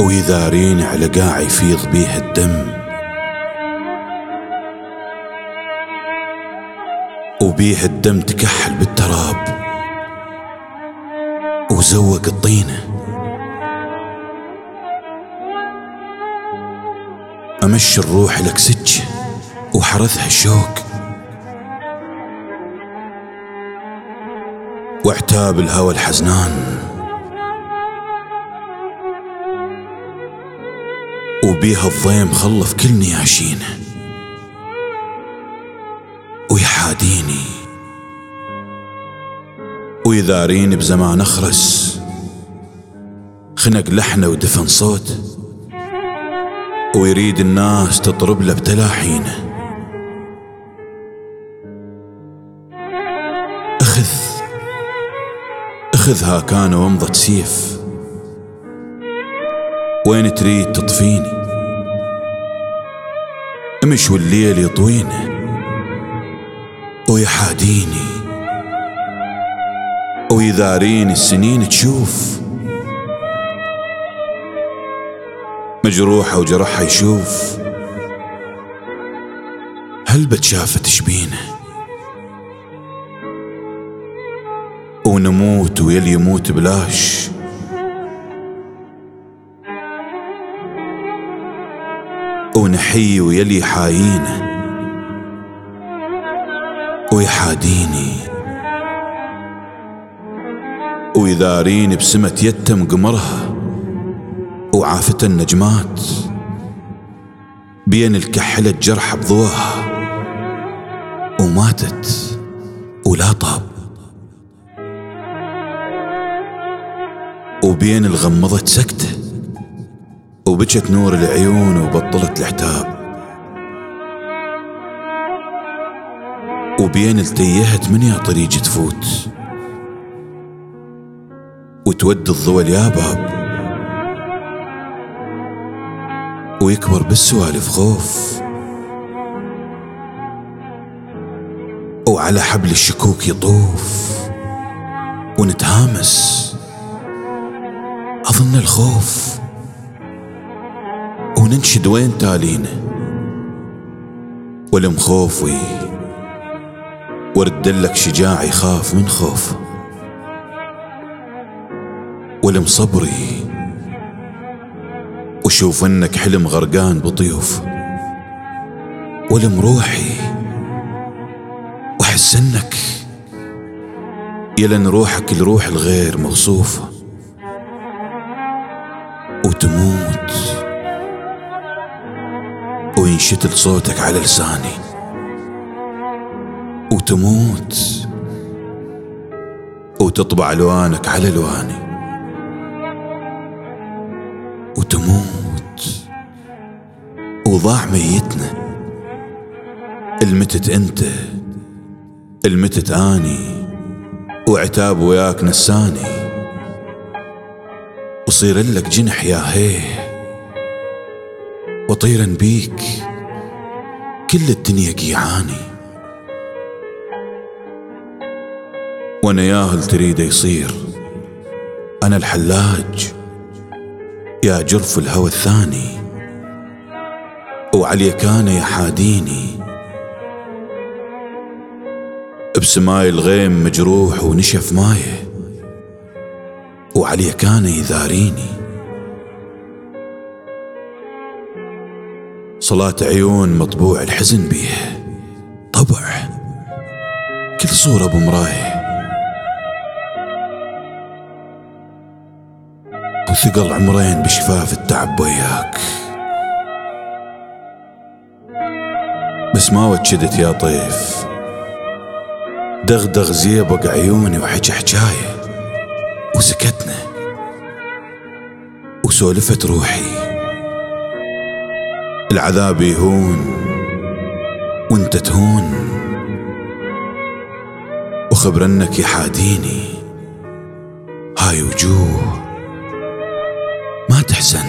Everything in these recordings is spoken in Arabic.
ويذارين على قاع يفيض بيه الدم، وبيه الدم تكحل بالتراب وزوق الطينة. أمشي الروح لك سجة وحرثها الشوق، واعتاب الهوى الحزنان، وبيها الضيم خلف كل نياشينه ويحاديني ويذاريني بزمان أخرس، خنق لحنه ودفن صوت، ويريد الناس تطرب له بتلاحينه. أخذها كان ومضت سيف، وين تريد تطفيني؟ امش والليل يطوينه ويحاديني ويذاريني السنين تشوف، مجروحة وجرحها يشوف، هل بتشافة تشبينه؟ ونموت ويلي يموت بلاش، ونحيي ويلي يحايينه ويحاديني ويذاريني بسمة يتم قمرها وعافة النجمات، بين الكحلة جرح بضوها وماتت ولا طاب، وبين الغمضت سكته وبجت نور العيون وبطلت العتاب، وبين التيهت من يا طريق تفوت وتود الضوى يا باب، ويكبر بالسوالف خوف، وعلى حبل الشكوك يطوف، ونتهامس أظن الخوف، وننشد وين تالينا والمخوفي، وردلك شجاع يخاف من خوفه، والمصبري وشوف انك حلم غرقان بطيوف، والمروحي وحس انك يلن روحك لروح الغير موصوفة، وتموت وينشتل صوتك على لساني، وتموت وتطبع ألوانك على ألواني، وتموت وضاع ميتنا، المتت انت المتت اني، وعتاب وياك نساني، وصير لك جنح يا هيه، وطيرا بيك كل الدنيا قيعاني، وانا ياهل تريد يصير انا الحلاج يا جرف الهوى الثاني، وعلي كان يحاديني بسماي الغيم مجروح ونشف مايه، وعلي كان يذاريني صلاة عيون مطبوع الحزن بيه، طبع كل صورة بمرايه، وثقل عمرين بشفاف التعب وياك، بس ما وجدت يا طيف، دغدغ زيبق عيوني وحكي حجايه، وسكتنا وسولفت روحي، العذاب يهون وانت تهون، وخبر انك يحاديني، هاي وجوه ما تحزن،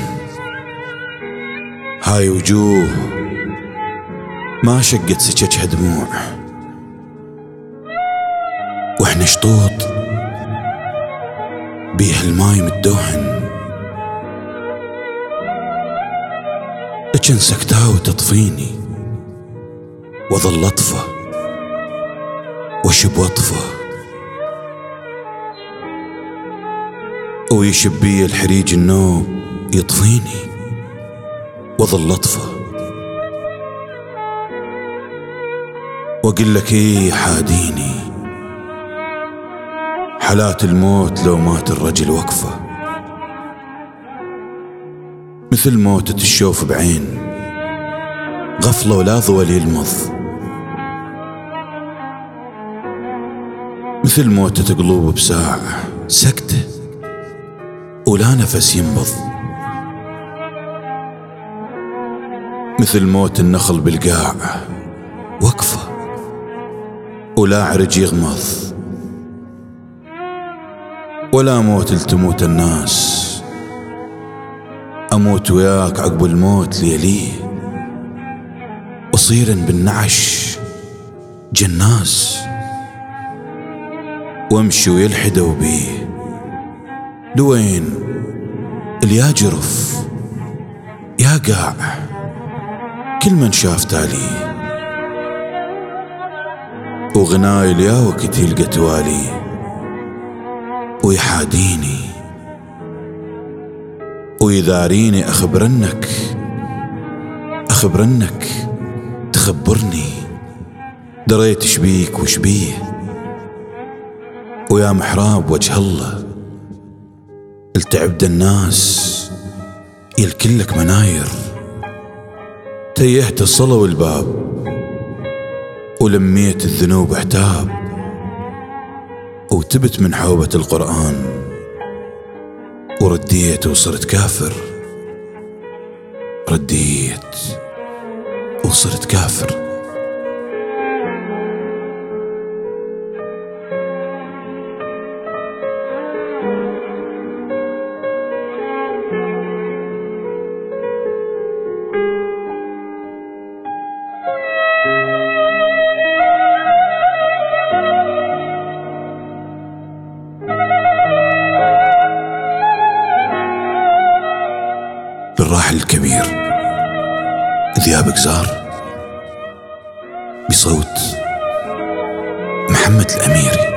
هاي وجوه ما شقت سككها دموع، واحنا شطوط بيه الماي متدهن، لكن سكتاه وتطفيني، وظل أطفى وشب وطفى، ويشب بي الحريج النوب يطفيني، وظل أطفى. وأقول لك إيه حاديني، حالات الموت لو مات الرجل وقفة، مثل موتة الشوف بعين، غفلة ولا ضول يلمض، مثل موتة قلوب بساعة سكتة ولا نفس ينبض، مثل موت النخل بالقاع وقفة ولا عرج يغمض، ولا موت التموت الناس، أموت وياك عقب الموت ليليه، وصير بالنعش جناس، وامشي ويلحدوا بيه لوين اليا جرف يا قاع، كل من شاف تاليه، وغناي اليا وقت يلقى توالي ويحاديني ويذاريني، أخبرنك تخبرني، دريت شبيك وشبيه، ويا محراب وجه الله التعبد الناس يلكلك مناير، تيهت الصلا والباب ولميت الذنوب عتاب، وتبت من حوبة القرآن ورديت وصرت كافر، رديت وصرت كافر. بالراحل الكبير ذياب قزار، بصوت محمد الأميري.